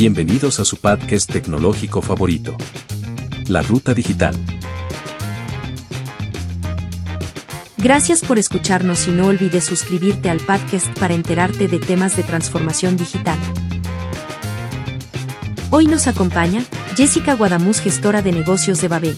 Bienvenidos a su podcast tecnológico favorito, La Ruta Digital. Gracias por escucharnos y no olvides suscribirte al podcast para enterarte de temas de transformación digital. Hoy nos acompaña Jessica Guadamuz, gestora de negocios de Babel.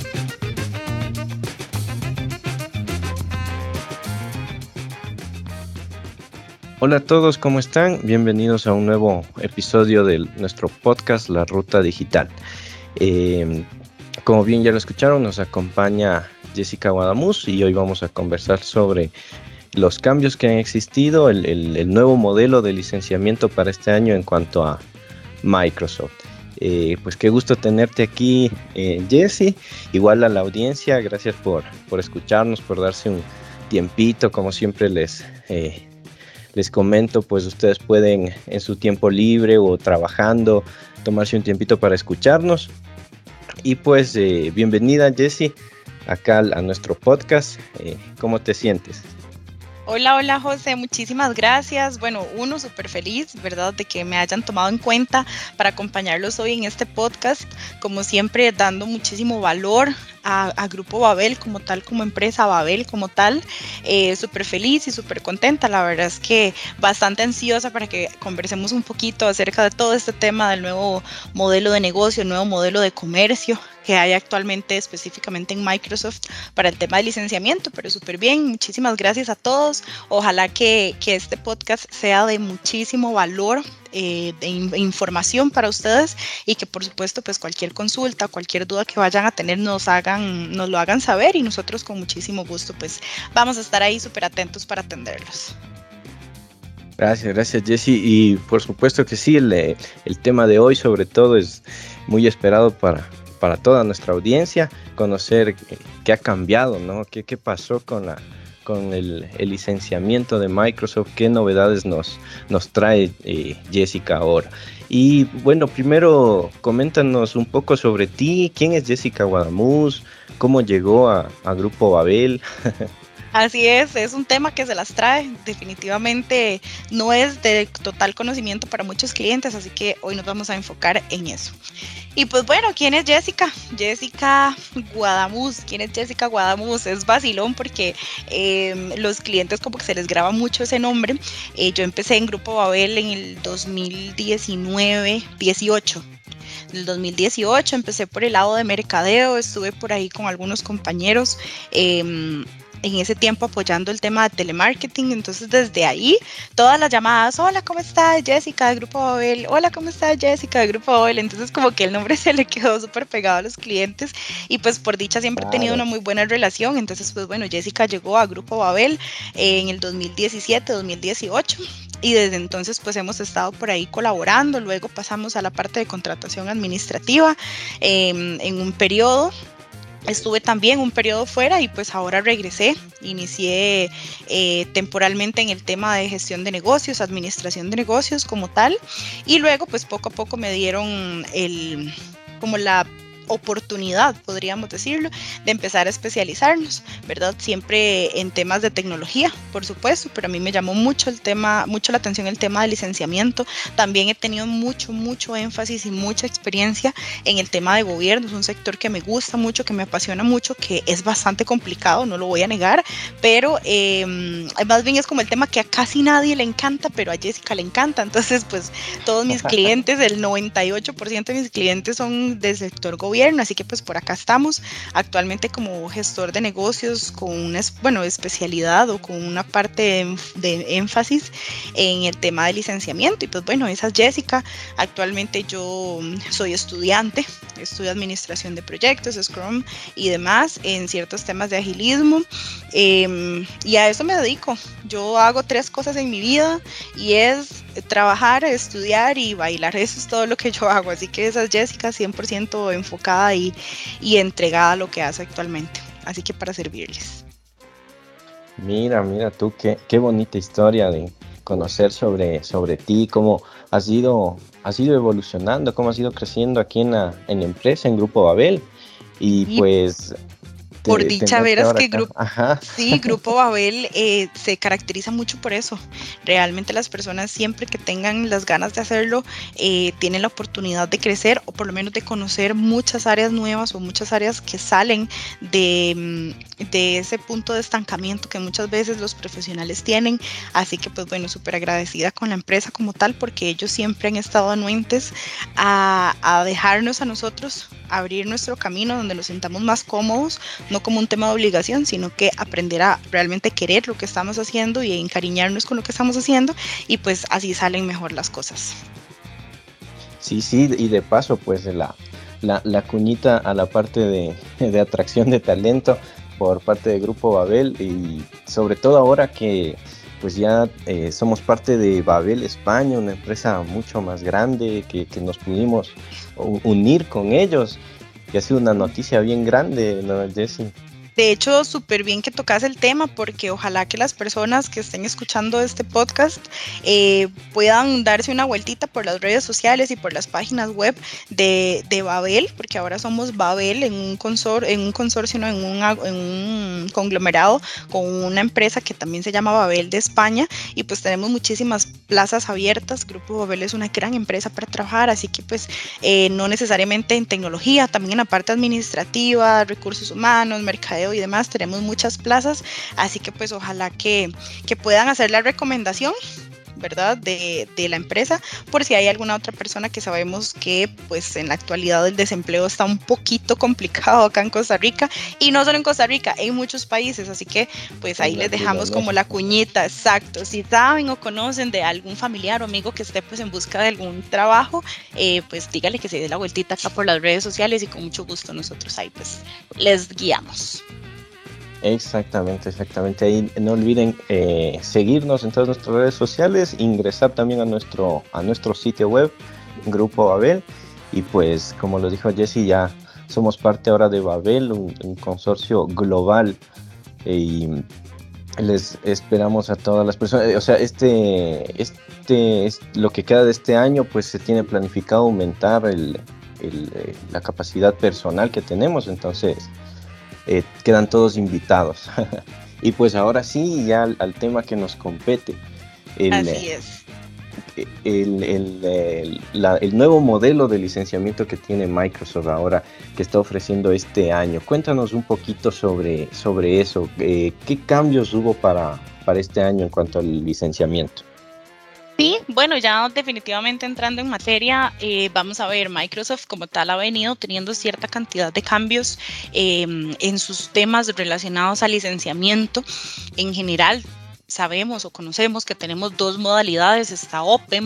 Hola a todos, ¿cómo están? Bienvenidos a un nuevo episodio de nuestro podcast La Ruta Digital. Como bien ya lo escucharon, nos acompaña Jessica Guadamuz y hoy vamos a conversar sobre los cambios que han existido, el nuevo modelo de licenciamiento para este año en cuanto a Microsoft. Pues qué gusto tenerte aquí, Jessie. Igual a la audiencia, gracias por escucharnos, por darse un tiempito. Como siempre les comento, pues ustedes pueden en su tiempo libre o trabajando tomarse un tiempito para escucharnos. Y pues bienvenida, Jessie, acá a nuestro podcast. ¿Cómo te sientes? Hola José, muchísimas gracias. Bueno, súper feliz, ¿verdad?, de que me hayan tomado en cuenta para acompañarlos hoy en este podcast. Como siempre, dando muchísimo valor a Grupo Babel como tal, como empresa Babel como tal. Súper feliz y súper contenta. La verdad es que bastante ansiosa para que conversemos un poquito acerca de todo este tema del nuevo modelo de negocio, el nuevo modelo de comercio que hay actualmente específicamente en Microsoft para el tema de licenciamiento, pero súper bien. Muchísimas gracias a todos. Ojalá que este podcast sea de muchísimo valor, de información para ustedes, y que por supuesto pues cualquier consulta, cualquier duda que vayan a tener nos lo hagan saber, y nosotros con muchísimo gusto pues vamos a estar ahí súper atentos para atenderlos. Gracias Jessie, y por supuesto que sí, el tema de hoy sobre todo es muy esperado para toda nuestra audiencia, conocer qué ha cambiado, ¿no? ¿Qué pasó con el licenciamiento de Microsoft? ¿Qué novedades nos trae Jessica ahora? Y bueno, primero coméntanos un poco sobre ti. ¿Quién es Jessica Guadamuz? ¿Cómo llegó a Grupo Babel? Así es un tema que se las trae. Definitivamente no es de total conocimiento para muchos clientes, así que hoy nos vamos a enfocar en eso. Y pues bueno, ¿quién es Jessica? Jessica Guadamuz. ¿Quién es Jessica Guadamuz? Es vacilón porque los clientes como que se les graba mucho ese nombre. Yo empecé en Grupo Babel en el 2018. En el 2018 empecé por el lado de mercadeo, estuve por ahí con algunos compañeros en ese tiempo apoyando el tema de telemarketing. Entonces desde ahí todas las llamadas: hola, ¿cómo estás, Jessica de Grupo Babel? Hola, ¿cómo estás, Jessica de Grupo Babel? Entonces como que el nombre se le quedó súper pegado a los clientes, y pues por dicha siempre he tenido una muy buena relación. Entonces pues bueno, Jessica llegó a Grupo Babel en el 2017-2018. Y desde entonces pues hemos estado por ahí colaborando. Luego pasamos a la parte de contratación administrativa en un periodo. Estuve también un periodo fuera y pues ahora regresé. Inicié temporalmente en el tema de gestión de negocios, administración de negocios como tal. Y luego pues poco a poco me dieron como la oportunidad, podríamos decirlo, de empezar a especializarnos, ¿verdad? Siempre en temas de tecnología, por supuesto, pero a mí me llamó mucho la atención el tema de licenciamiento. También he tenido mucho énfasis y mucha experiencia en el tema de gobierno. Es un sector que me gusta mucho, que me apasiona mucho, que es bastante complicado, no lo voy a negar, pero más bien es como el tema que a casi nadie le encanta, pero a Jessica le encanta. Entonces, pues todos mis clientes, el 98% de mis clientes son del sector gobierno, así que pues por acá estamos actualmente como gestor de negocios con una especialidad o con una parte de énfasis en el tema de licenciamiento. Y pues bueno, esa es Jessica. Actualmente yo soy estudiante, estudio administración de proyectos, Scrum y demás en ciertos temas de agilismo, y a eso me dedico. Yo hago 3 cosas en mi vida, y es trabajar, estudiar y bailar. Eso es todo lo que yo hago, así que esa es Jessica, 100% enfocada y entregada a lo que hace actualmente, así que para servirles. Mira tú, qué bonita historia de conocer sobre ti, cómo has ido evolucionando, cómo has ido creciendo aquí en la empresa, en Grupo Babel. Y pues Por dicha, verás que Ajá. Sí, Grupo Babel se caracteriza mucho por eso. Realmente las personas siempre que tengan las ganas de hacerlo tienen la oportunidad de crecer o por lo menos de conocer muchas áreas nuevas o muchas áreas que salen de ese punto de estancamiento que muchas veces los profesionales tienen. Así que pues bueno, súper agradecida con la empresa como tal porque ellos siempre han estado anuentes a dejarnos a nosotros abrir nuestro camino donde nos sintamos más cómodos, no como un tema de obligación, sino que aprender a realmente querer lo que estamos haciendo y encariñarnos con lo que estamos haciendo y pues así salen mejor las cosas. Sí, y de paso pues la cuñita a la parte de atracción de talento por parte del Grupo Babel y sobre todo ahora que pues ya somos parte de Babel España, una empresa mucho más grande que nos pudimos unir con ellos, que ha sido una noticia bien grande, ¿no, Jessie? De hecho, súper bien que tocas el tema porque ojalá que las personas que estén escuchando este podcast puedan darse una vueltita por las redes sociales y por las páginas web de Babel, porque ahora somos Babel en un consorcio, no, en un conglomerado con una empresa que también se llama Babel de España y pues tenemos muchísimas plazas abiertas. Grupo Babel es una gran empresa para trabajar, así que pues no necesariamente en tecnología, también en la parte administrativa, recursos humanos, mercadeo y demás, tenemos muchas plazas, así que pues ojalá que puedan hacer la recomendación, ¿verdad? De la empresa, por si hay alguna otra persona que sabemos que pues en la actualidad el desempleo está un poquito complicado acá en Costa Rica, y no solo en Costa Rica, en muchos países, así que pues ahí les dejamos como la cuñita, exacto, si saben o conocen de algún familiar o amigo que esté pues en busca de algún trabajo, pues dígale que se dé la vueltita acá por las redes sociales y con mucho gusto nosotros ahí pues les guiamos. Exactamente. Ahí no olviden seguirnos en todas nuestras redes sociales, ingresar también a nuestro sitio web, Grupo Babel, y pues como lo dijo Jessie, ya somos parte ahora de Babel, un consorcio global, y les esperamos a todas las personas. O sea, lo que queda de este año, pues se tiene planificado aumentar la capacidad personal que tenemos, entonces quedan todos invitados. Y pues ahora sí, ya al tema que nos compete. Así es. El nuevo modelo de licenciamiento que tiene Microsoft ahora, que está ofreciendo este año. Cuéntanos un poquito sobre eso. ¿Qué cambios hubo para este año en cuanto al licenciamiento? Sí, bueno, ya definitivamente entrando en materia, vamos a ver, Microsoft como tal ha venido teniendo cierta cantidad de cambios en sus temas relacionados al licenciamiento en general. Sabemos o conocemos que tenemos dos modalidades, está Open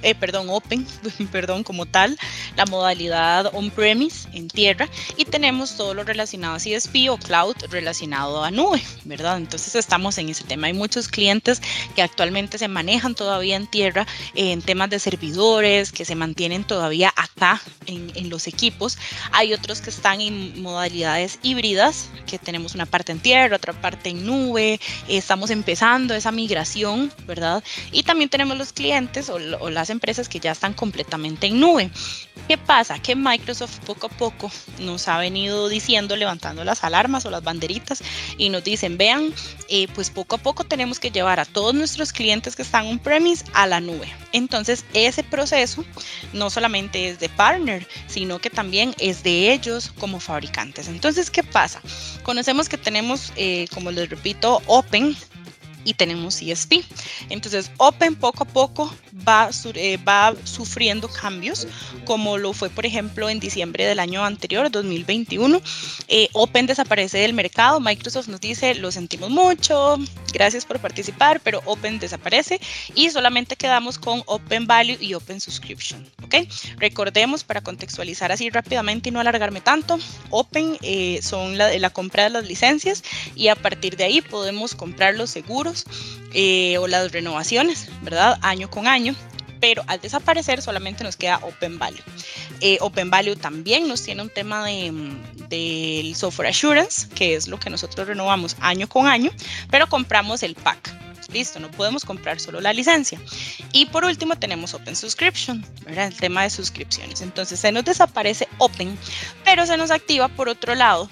como tal, la modalidad on-premise, en tierra, y tenemos todo lo relacionado a CSP o Cloud relacionado a nube, ¿verdad? Entonces estamos en ese tema. Hay muchos clientes que actualmente se manejan todavía en tierra, en temas de servidores, que se mantienen todavía acá en los equipos. Hay otros que están en modalidades híbridas, que tenemos una parte en tierra, otra parte en nube, estamos empezando esa migración, ¿verdad? Y también tenemos los clientes o las empresas que ya están completamente en nube. ¿Qué pasa? Que Microsoft poco a poco nos ha venido diciendo, levantando las alarmas o las banderitas y nos dicen, vean, pues poco a poco tenemos que llevar a todos nuestros clientes que están on-premise a la nube. Entonces ese proceso no solamente es de partner, sino que también es de ellos como fabricantes. Entonces, ¿qué pasa? Conocemos que tenemos, como les repito, Open y tenemos CSP. Entonces Open poco a poco va sufriendo cambios, como lo fue por ejemplo en diciembre del año anterior, 2021. Open desaparece del mercado. Microsoft nos dice, lo sentimos mucho, gracias por participar, pero Open desaparece y solamente quedamos con Open Value y Open Subscription, ¿ok? Recordemos, para contextualizar así rápidamente y no alargarme tanto, Open son la compra de las licencias y a partir de ahí podemos comprar los seguros o las renovaciones, ¿verdad? Año con año. Pero al desaparecer solamente nos queda Open Value. Open Value también nos tiene un tema del software assurance, que es lo que nosotros renovamos año con año, pero compramos el pack. Listo, no podemos comprar solo la licencia. Y por último tenemos Open Subscription, ¿verdad? El tema de suscripciones. Entonces se nos desaparece Open, pero se nos activa por otro lado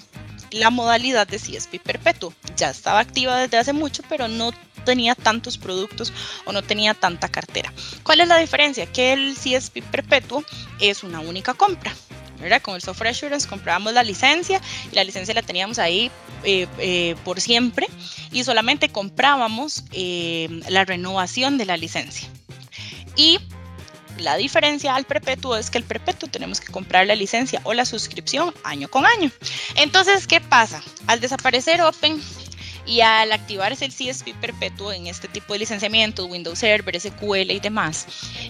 la modalidad de CSP perpetuo. Ya estaba activa desde hace mucho, pero no tenía tantos productos o no tenía tanta cartera. ¿Cuál es la diferencia? Que el CSP perpetuo es una única compra, ¿verdad? Con el Software Assurance comprábamos la licencia y la licencia la teníamos ahí por siempre y solamente comprábamos la renovación de la licencia. Y la diferencia al perpetuo es que el perpetuo tenemos que comprar la licencia o la suscripción año con año. Entonces, ¿qué pasa? Al desaparecer Open y al activarse el CSP perpetuo en este tipo de licenciamiento, Windows Server, SQL y demás,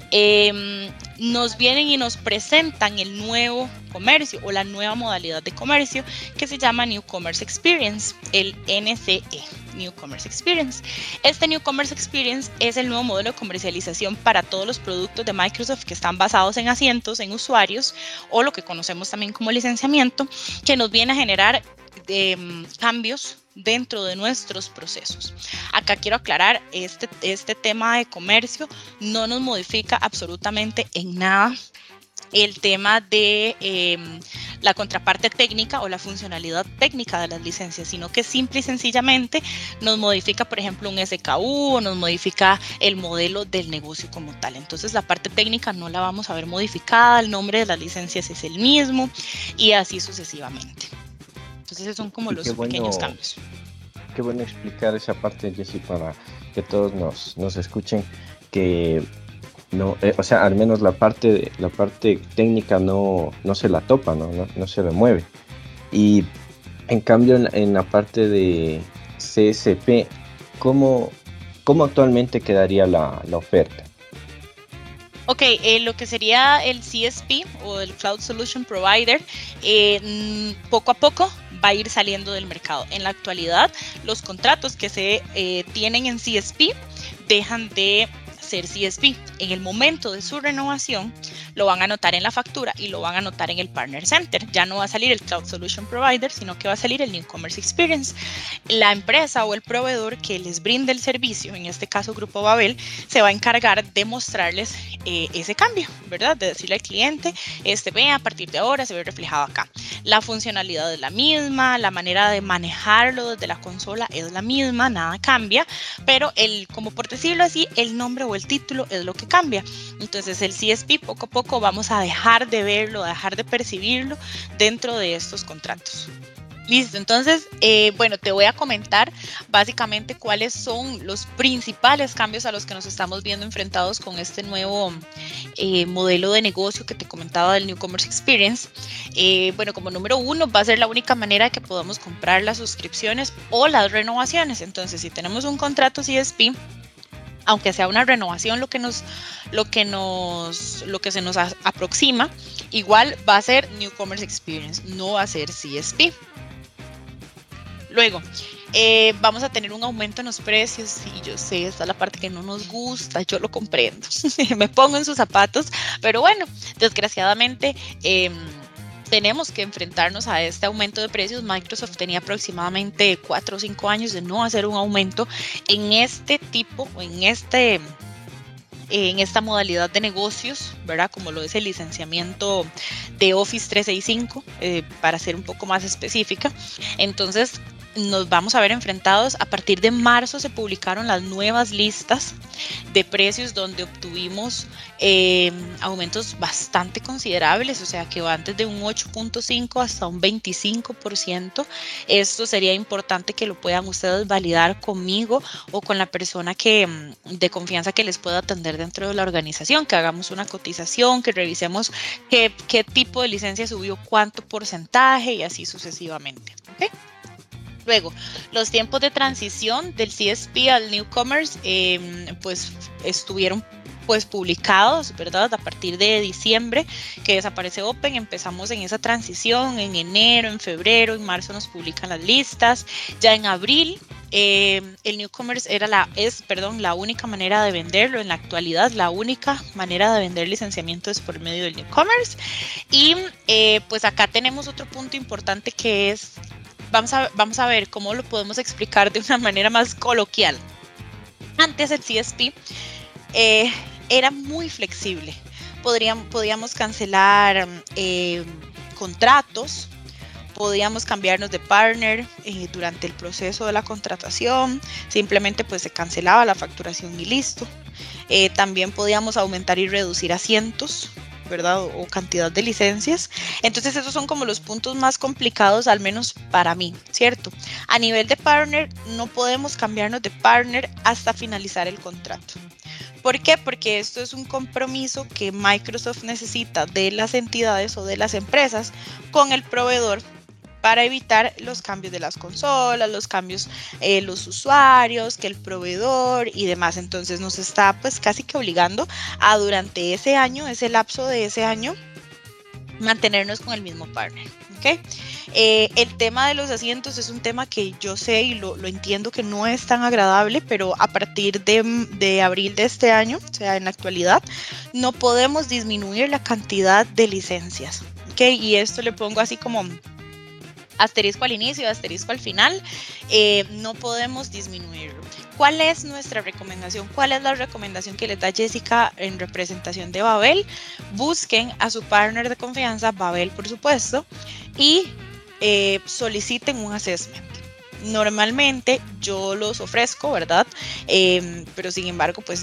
nos vienen y nos presentan el nuevo comercio o la nueva modalidad de comercio que se llama New Commerce Experience, el NCE, New Commerce Experience. Este New Commerce Experience es el nuevo modelo de comercialización para todos los productos de Microsoft que están basados en asientos, en usuarios o lo que conocemos también como licenciamiento, que nos viene a generar cambios dentro de nuestros procesos. Acá quiero aclarar, este tema de comercio no nos modifica absolutamente en nada el tema de la contraparte técnica o la funcionalidad técnica de las licencias, sino que simple y sencillamente nos modifica, por ejemplo, un SKU o nos modifica el modelo del negocio como tal. Entonces, la parte técnica no la vamos a ver modificada, el nombre de las licencias es el mismo y así sucesivamente. Entonces, esos son como los pequeños cambios. Qué bueno explicar esa parte, Jessy, para que todos nos escuchen, que no, o sea, al menos la parte técnica no se la topa, no se remueve. Y en cambio en la parte de CSP, ¿cómo actualmente quedaría la oferta? Ok, lo que sería el CSP o el Cloud Solution Provider, poco a poco va a ir saliendo del mercado. En la actualidad, los contratos que se tienen en CSP dejan de ser CSP. En el momento de su renovación, lo van a anotar en la factura y lo van a anotar en el Partner Center. Ya no va a salir el Cloud Solution Provider, sino que va a salir el New Commerce Experience. La empresa o el proveedor que les brinde el servicio, en este caso Grupo Babel, se va a encargar de mostrarles ese cambio, ¿verdad? De decirle al cliente, ve, a partir de ahora se ve reflejado acá. La funcionalidad es la misma, la manera de manejarlo desde la consola es la misma, nada cambia, pero como por decirlo así, el nombre o el título es lo que cambia. Entonces el CSP poco a poco vamos a dejar de verlo, dejar de percibirlo dentro de estos contratos. Listo, entonces, bueno, te voy a comentar básicamente cuáles son los principales cambios a los que nos estamos viendo enfrentados con este nuevo modelo de negocio que te comentaba del New Commerce Experience. Bueno, como número uno, va a ser la única manera de que podamos comprar las suscripciones o las renovaciones. Entonces, si tenemos un contrato CSP, aunque sea una renovación lo que se nos aproxima, igual va a ser New Commerce Experience, no va a ser CSP. Luego, vamos a tener un aumento en los precios. Sí, yo sé, esta es la parte que no nos gusta, yo lo comprendo. Me pongo en sus zapatos, pero bueno, desgraciadamente tenemos que enfrentarnos a este aumento de precios. Microsoft tenía aproximadamente 4 o 5 años de no hacer un aumento en este tipo o en esta modalidad de negocios, ¿verdad? Como lo es el licenciamiento de Office 365, para ser un poco más específica. Entonces, nos vamos a ver enfrentados. A partir de marzo se publicaron las nuevas listas de precios donde obtuvimos aumentos bastante considerables, o sea que van desde un 8.5 hasta un 25%. Esto sería importante que lo puedan ustedes validar conmigo o con la persona de confianza que les pueda atender dentro de la organización, que hagamos una cotización, que revisemos qué tipo de licencia subió, cuánto porcentaje y así sucesivamente. ¿Okay? Luego, los tiempos de transición del CSP al New Commerce pues estuvieron publicados, ¿verdad? A partir de diciembre que desaparece Open, empezamos en esa transición en enero, en febrero, en marzo nos publican las listas. Ya en abril el New Commerce es la única manera de venderlo. En la actualidad la única manera de vender licenciamiento es por medio del New Commerce. Y pues acá tenemos otro punto importante que es, vamos a ver cómo lo podemos explicar de una manera más coloquial. Antes el CSP era muy flexible. Podíamos cancelar contratos Podíamos cambiarnos de partner durante el proceso de la contratación, simplemente pues se cancelaba la facturación y listo. También podíamos aumentar y reducir asientos, ¿verdad? O cantidad de licencias. Entonces esos son como los puntos más complicados, al menos para mí, ¿cierto? A nivel de partner, no podemos cambiarnos de partner hasta finalizar el contrato. ¿Por qué? Porque esto es un compromiso que Microsoft necesita de las entidades o de las empresas con el proveedor para evitar los cambios de las consolas, los cambios, los usuarios, que el proveedor y demás. Entonces nos está pues casi que obligando a durante ese año, ese lapso de ese año, mantenernos con el mismo partner. ¿Okay? El tema de los asientos es un tema que yo sé y lo entiendo que no es tan agradable, pero a partir de abril de este año, o sea, en la actualidad, no podemos disminuir la cantidad de licencias. ¿Okay? Y esto le pongo así como asterisco al inicio, asterisco al final, no podemos disminuirlo. ¿Cuál es nuestra recomendación? ¿Cuál es la recomendación que les da Jessica en representación de Babel? Busquen a su partner de confianza, Babel por supuesto, y soliciten un assessment. Normalmente yo los ofrezco, ¿verdad? Pero sin embargo, pues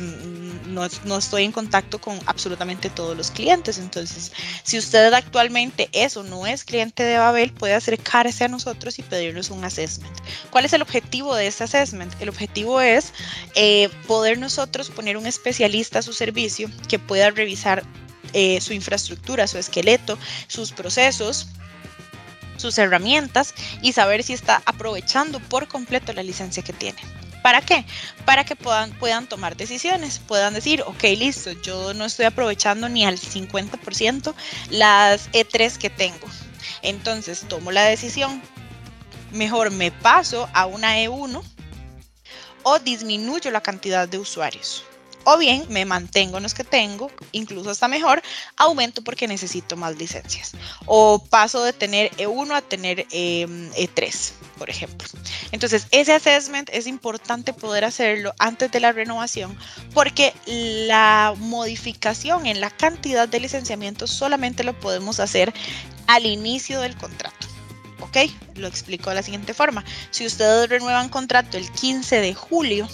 no estoy en contacto con absolutamente todos los clientes. Entonces, si usted actualmente es o no es cliente de Babel, puede acercarse a nosotros y pedirnos un assessment. ¿Cuál es el objetivo de este assessment? El objetivo es poder nosotros poner un especialista a su servicio que pueda revisar su infraestructura, su esqueleto, sus procesos, sus herramientas y saber si está aprovechando por completo la licencia que tiene. ¿Para qué? Para que puedan tomar decisiones, puedan decir, ok, listo, yo no estoy aprovechando ni al 50% las E3 que tengo. Entonces tomo la decisión, mejor me paso a una E1 o disminuyo la cantidad de usuarios. O bien me mantengo en los que tengo, incluso hasta mejor, aumento porque necesito más licencias. O paso de tener E1 a tener E3, por ejemplo. Entonces, ese assessment es importante poder hacerlo antes de la renovación porque la modificación en la cantidad de licenciamientos solamente lo podemos hacer al inicio del contrato. ¿Ok? Lo explico de la siguiente forma. Si ustedes renuevan contrato el 15 de julio,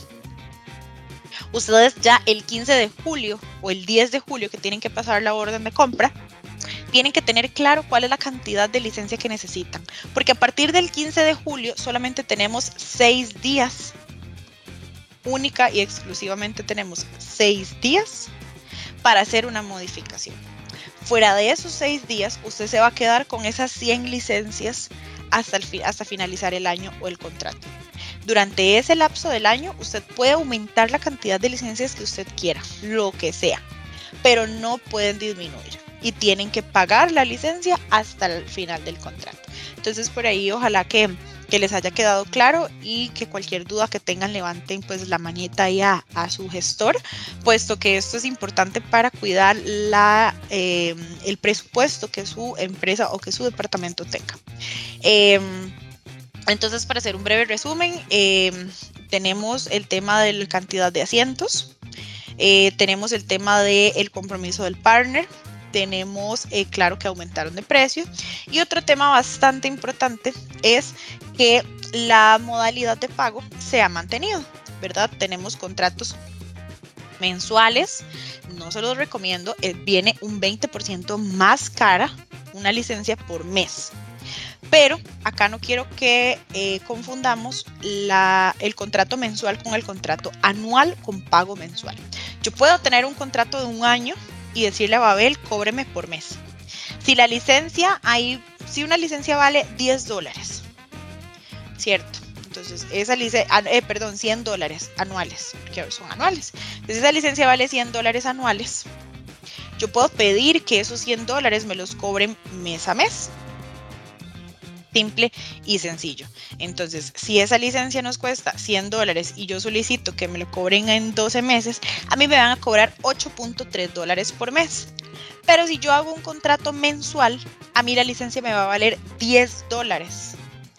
ustedes ya el 15 de julio o el 10 de julio que tienen que pasar la orden de compra, tienen que tener claro cuál es la cantidad de licencia que necesitan. Porque a partir del 15 de julio solamente tenemos 6 días. Única y exclusivamente tenemos 6 días para hacer una modificación. Fuera de esos 6 días, usted se va a quedar con esas 100 licencias hasta finalizar el año o el contrato. Durante ese lapso del año, usted puede aumentar la cantidad de licencias que usted quiera, lo que sea, pero no pueden disminuir y tienen que pagar la licencia hasta el final del contrato. Entonces, por ahí, ojalá que les haya quedado claro y que cualquier duda que tengan levanten pues la manita ahí a su gestor, puesto que esto es importante para cuidar el presupuesto que su empresa o que su departamento tenga. Entonces, para hacer un breve resumen, tenemos el tema de la cantidad de asientos, tenemos el tema del compromiso del partner, tenemos claro que aumentaron de precio y otro tema bastante importante es que la modalidad de pago se ha mantenido, ¿verdad? Tenemos contratos mensuales, no se los recomiendo, viene un 20% más cara una licencia por mes. Pero acá no quiero que confundamos el contrato mensual con el contrato anual con pago mensual. Yo puedo tener un contrato de un año y decirle a Babel, cóbreme por mes. Si una licencia vale $10, ¿cierto? Entonces, $100 anuales, porque son anuales. Entonces, esa licencia vale $100 anuales. Yo puedo pedir que esos $100 me los cobren mes a mes. Simple y sencillo. Entonces, si esa licencia nos cuesta $100 y yo solicito que me lo cobren en 12 meses, a mí me van a cobrar $8.3 por mes. Pero si yo hago un contrato mensual, a mí la licencia me va a valer $10.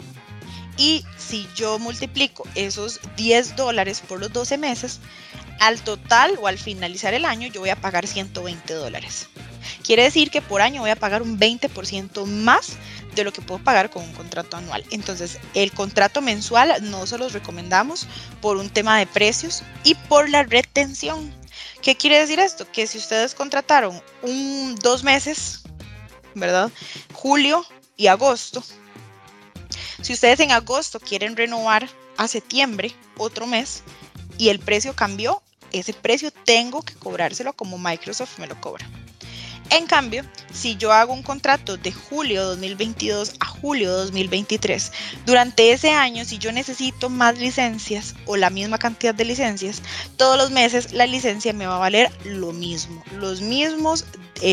Y si yo multiplico esos $10 por los 12 meses, al total o al finalizar el año yo voy a pagar $120. Quiere decir que por año voy a pagar un 20% más de lo que puedo pagar con un contrato anual. Entonces, el contrato mensual no se los recomendamos por un tema de precios y por la retención. ¿Qué quiere decir esto? Que si ustedes contrataron 2 meses, ¿verdad? Julio y agosto. Si ustedes en agosto quieren renovar a septiembre, otro mes, y el precio cambió, ese precio tengo que cobrárselo como Microsoft me lo cobra. En cambio, si yo hago un contrato de julio 2022 a julio 2023, durante ese año, si yo necesito más licencias o la misma cantidad de licencias, todos los meses la licencia me va a valer lo mismo, los mismos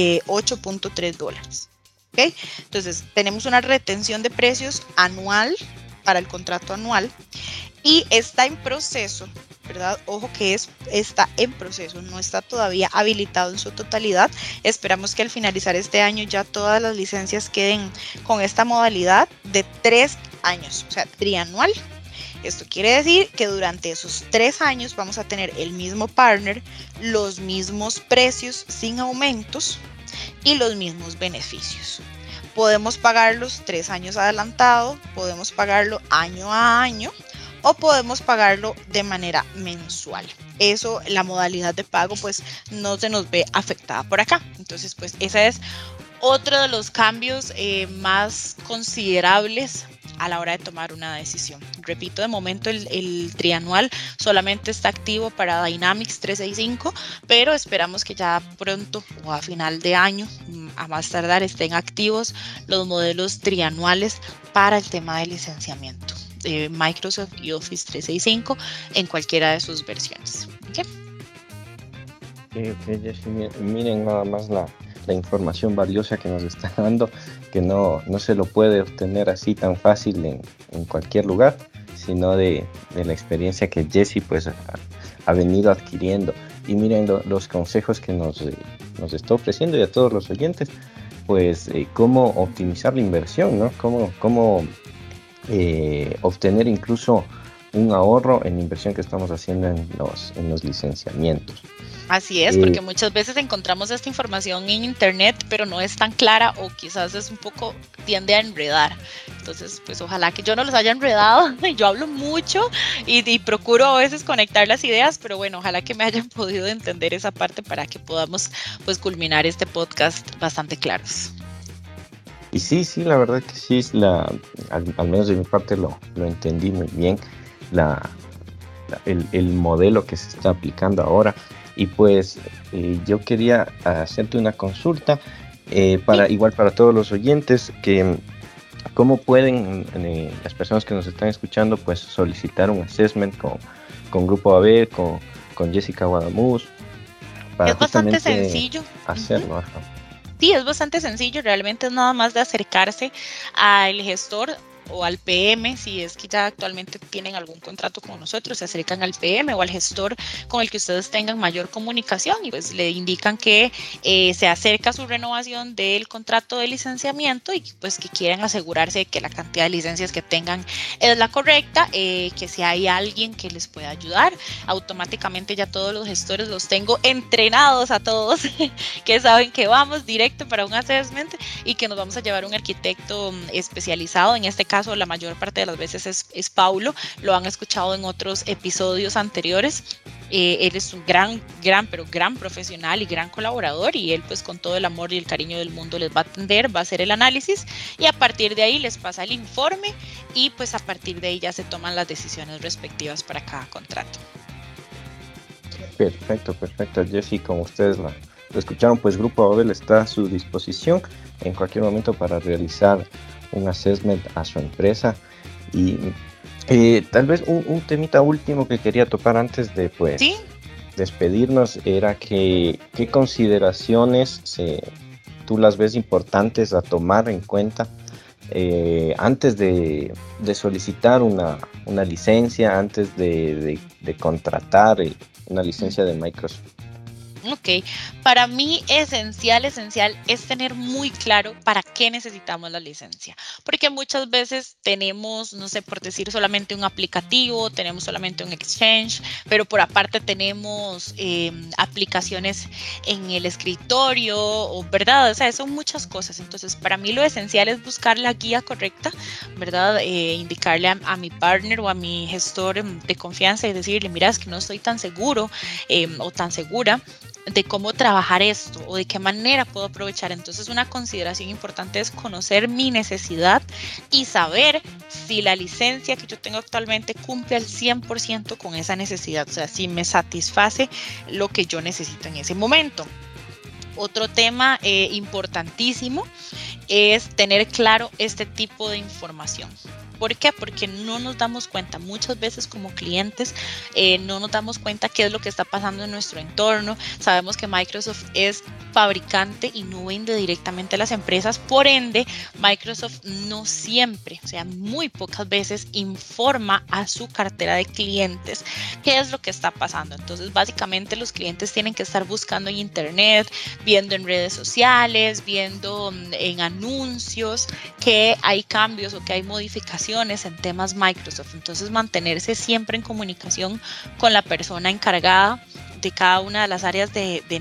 $8.3. ¿Okay? Entonces, tenemos una retención de precios anual para el contrato anual y está en proceso, ¿verdad? Ojo que está en proceso, no está todavía habilitado en su totalidad. Esperamos que al finalizar este año ya todas las licencias queden con esta modalidad de 3 años, o sea, trianual. Esto quiere decir que durante esos 3 años vamos a tener el mismo partner, los mismos precios sin aumentos y los mismos beneficios. Podemos pagarlos 3 años adelantado, podemos pagarlo año a año o podemos pagarlo de manera mensual. Eso, la modalidad de pago, pues no se nos ve afectada por acá. Entonces, pues ese es otro de los cambios más considerables a la hora de tomar una decisión. Repito, de momento el trianual solamente está activo para Dynamics 365, pero esperamos que ya pronto o a final de año, a más tardar, estén activos los modelos trianuales para el tema de licenciamiento de Microsoft y Office 365 en cualquiera de sus versiones. ¿Okay? Miren nada más la información valiosa que nos está dando, que no se lo puede obtener así tan fácil en cualquier lugar, sino de la experiencia que Jessy pues ha venido adquiriendo. Y miren los consejos que nos está ofreciendo, y a todos los oyentes, pues cómo optimizar la inversión, ¿no? Cómo obtener incluso un ahorro en la inversión que estamos haciendo en los licenciamientos. Así es, porque muchas veces encontramos esta información en internet, pero no es tan clara o quizás es un poco, tiende a enredar. Entonces, pues ojalá que yo no los haya enredado. Yo hablo mucho y procuro a veces conectar las ideas, pero bueno, ojalá que me hayan podido entender esa parte para que podamos pues culminar este podcast bastante claros. Y sí, la verdad que sí, al menos de mi parte lo entendí muy bien, el modelo que se está aplicando ahora. Y pues yo quería hacerte una consulta igual para todos los oyentes, que cómo pueden las personas que nos están escuchando pues solicitar un assessment con Grupo AB, con Jessica Guadamus, para es bastante sencillo hacerlo. Uh-huh. Sí, es bastante sencillo, realmente es nada más de acercarse al gestor o al PM, si es que ya actualmente tienen algún contrato con nosotros, se acercan al PM o al gestor con el que ustedes tengan mayor comunicación y pues le indican que se acerca su renovación del contrato de licenciamiento y pues que quieren asegurarse de que la cantidad de licencias que tengan es la correcta, que si hay alguien que les pueda ayudar, automáticamente ya todos los gestores los tengo entrenados a todos, que saben que vamos directo para un assessment y que nos vamos a llevar un arquitecto especializado. En este caso, la mayor parte de las veces es Paulo, lo han escuchado en otros episodios anteriores. Él es un gran profesional y gran colaborador, y él pues con todo el amor y el cariño del mundo les va a atender, va a hacer el análisis y a partir de ahí les pasa el informe y pues a partir de ahí ya se toman las decisiones respectivas para cada contrato. Perfecto, Jessy, como ustedes lo escucharon, pues Grupo Abel está a su disposición en cualquier momento para realizar un assessment a su empresa. Y tal vez un temita último que quería tocar antes de pues ¿sí? despedirnos era qué consideraciones tú las ves importantes a tomar en cuenta antes de solicitar una licencia, antes de contratar una licencia de Microsoft. Ok, para mí esencial es tener muy claro para qué necesitamos la licencia, porque muchas veces tenemos, no sé, por decir solamente un aplicativo, tenemos solamente un exchange, pero por aparte tenemos aplicaciones en el escritorio, o, ¿verdad? O sea, son muchas cosas. Entonces, para mí lo esencial es buscar la guía correcta, ¿verdad? Indicarle a mi partner o a mi gestor de confianza y decirle, mira, es que no estoy tan seguro o tan segura de cómo trabajar esto o de qué manera puedo aprovechar. Entonces, una consideración importante es conocer mi necesidad y saber si la licencia que yo tengo actualmente cumple al 100% con esa necesidad, o sea, si me satisface lo que yo necesito en ese momento. Otro tema importantísimo es tener claro este tipo de información. ¿Por qué? Porque no nos damos cuenta, muchas veces como clientes, no nos damos cuenta qué es lo que está pasando en nuestro entorno. Sabemos que Microsoft es fabricante y no vende directamente a las empresas, por ende, Microsoft no siempre, o sea, muy pocas veces informa a su cartera de clientes qué es lo que está pasando. Entonces, básicamente los clientes tienen que estar buscando en internet, viendo en redes sociales, viendo en anuncios que hay cambios o que hay modificaciones en temas Microsoft. Entonces, mantenerse siempre en comunicación con la persona encargada de cada una de las áreas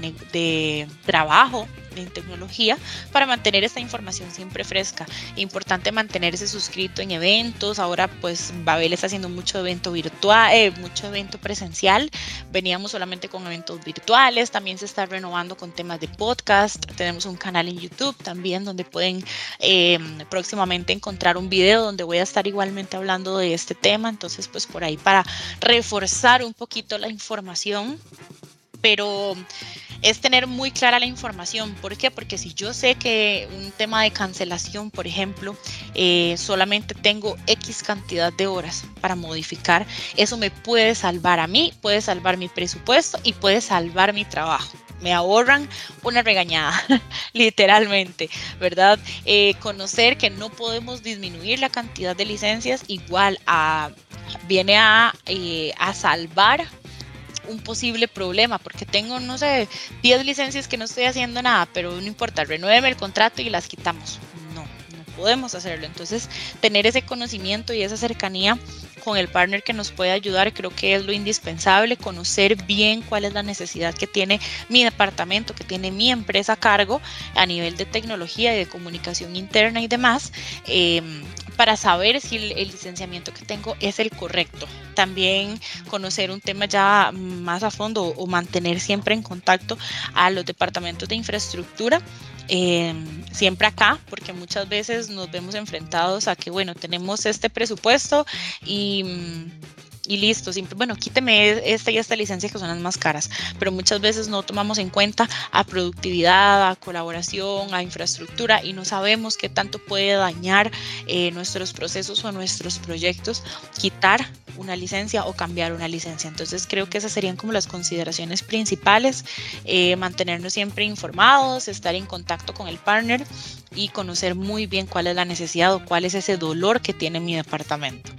de trabajo en tecnología para mantener esta información siempre fresca. Importante mantenerse suscrito en eventos. Ahora pues Babel está haciendo mucho evento virtual, mucho evento presencial. Veníamos solamente con eventos virtuales. También se está renovando con temas de podcast. Tenemos un canal en YouTube también donde pueden próximamente encontrar un video donde voy a estar igualmente hablando de este tema. Entonces pues por ahí para reforzar un poquito la información. Pero es tener muy clara la información. ¿Por qué? Porque si yo sé que un tema de cancelación, por ejemplo, solamente tengo X cantidad de horas para modificar, eso me puede salvar a mí, puede salvar mi presupuesto y puede salvar mi trabajo. Me ahorran una regañada, literalmente, ¿verdad? Conocer que no podemos disminuir la cantidad de licencias igual viene a salvar un posible problema, porque tengo, no sé, 10 licencias que no estoy haciendo nada, pero no importa, renuéveme el contrato y las quitamos. No podemos hacerlo. Entonces, tener ese conocimiento y esa cercanía con el partner que nos puede ayudar, creo que es lo indispensable, conocer bien cuál es la necesidad que tiene mi departamento, que tiene mi empresa a cargo a nivel de tecnología y de comunicación interna y demás, para saber si el licenciamiento que tengo es el correcto. También conocer un tema ya más a fondo o mantener siempre en contacto a los departamentos de infraestructura. Siempre acá, porque muchas veces nos vemos enfrentados a que, bueno, tenemos este presupuesto y listo, siempre, bueno, quíteme esta y esta licencia que son las más caras, pero muchas veces no tomamos en cuenta a productividad, a colaboración, a infraestructura y no sabemos qué tanto puede dañar nuestros procesos o nuestros proyectos quitar una licencia o cambiar una licencia. Entonces creo que esas serían como las consideraciones principales, mantenernos siempre informados, estar en contacto con el partner y conocer muy bien cuál es la necesidad o cuál es ese dolor que tiene mi departamento.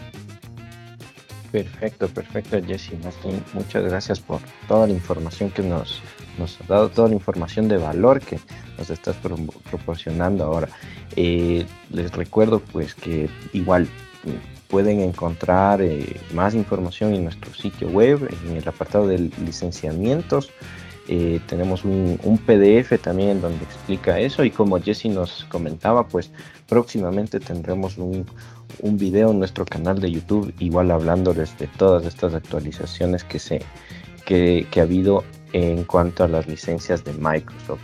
Perfecto, Jessie. Muchas gracias por toda la información que nos has dado, toda la información de valor que nos estás proporcionando ahora. Les recuerdo pues que igual pueden encontrar más información en nuestro sitio web, en el apartado de licenciamientos. Tenemos un PDF también donde explica eso y como Jessie nos comentaba, pues próximamente tendremos un video en nuestro canal de YouTube, igual hablándoles de todas estas actualizaciones que ha habido en cuanto a las licencias de Microsoft.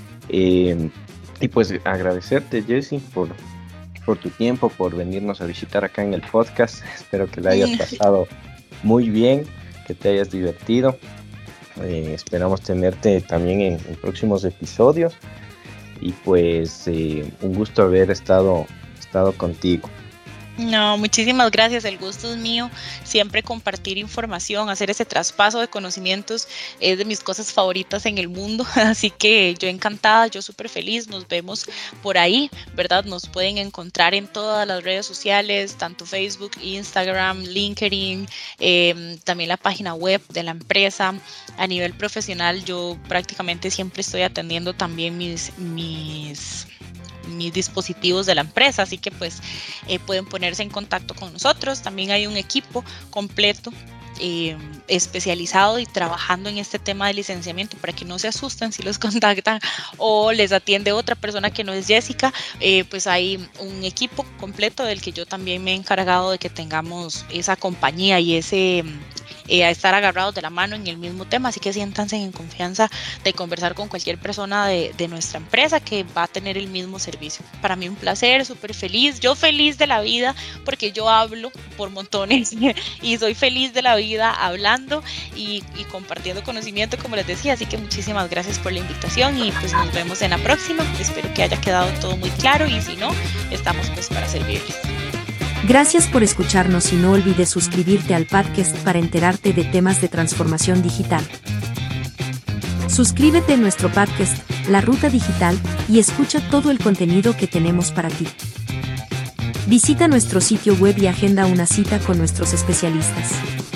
Y pues agradecerte, Jessie, por tu tiempo, por venirnos a visitar acá en el podcast. Espero que la hayas pasado muy bien, que te hayas divertido. Esperamos tenerte también en próximos episodios y pues un gusto haber estado contigo. No, muchísimas gracias, el gusto es mío. Siempre compartir información, hacer ese traspaso de conocimientos es de mis cosas favoritas en el mundo, así que yo encantada, yo súper feliz, nos vemos por ahí, ¿verdad? Nos pueden encontrar en todas las redes sociales, tanto Facebook, Instagram, LinkedIn, también la página web de la empresa. A nivel profesional, yo prácticamente siempre estoy atendiendo también mis dispositivos de la empresa, así que pues pueden ponerse en contacto con nosotros. También hay un equipo completo especializado y trabajando en este tema de licenciamiento, para que no se asusten si los contactan o les atiende otra persona que no es Jessica. Pues hay un equipo completo del que yo también me he encargado de que tengamos esa compañía y ese a estar agarrados de la mano en el mismo tema, así que siéntanse en confianza de conversar con cualquier persona de nuestra empresa que va a tener el mismo servicio. Para mí un placer, súper feliz, yo feliz de la vida porque yo hablo por montones y soy feliz de la vida hablando y compartiendo conocimiento, como les decía, así que muchísimas gracias por la invitación y pues nos vemos en la próxima. Espero que haya quedado todo muy claro y si no, estamos pues para servirles. Gracias por escucharnos y no olvides suscribirte al podcast para enterarte de temas de transformación digital. Suscríbete a nuestro podcast, La Ruta Digital, y escucha todo el contenido que tenemos para ti. Visita nuestro sitio web y agenda una cita con nuestros especialistas.